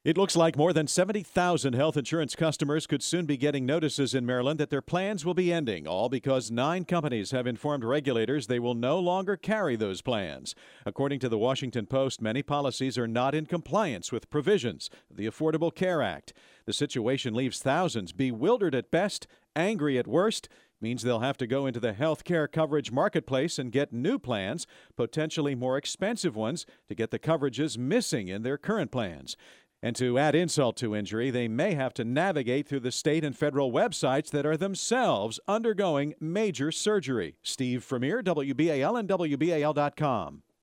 It looks like more than 70,000 health insurance customers could soon be getting notices in Maryland that their plans will be ending, all because 9 companies have informed regulators they will no longer carry those plans. According to the Washington Post, many policies are not in compliance with provisions of the Affordable Care Act. The situation leaves thousands bewildered at best, angry at worst. Means they'll have to go into the health care coverage marketplace and get new plans, potentially more expensive ones, to get the coverages missing in their current plans. And to add insult to injury, they may have to navigate through the state and federal websites that are themselves undergoing major surgery. Steve Vermeer, WBAL and WBAL.com.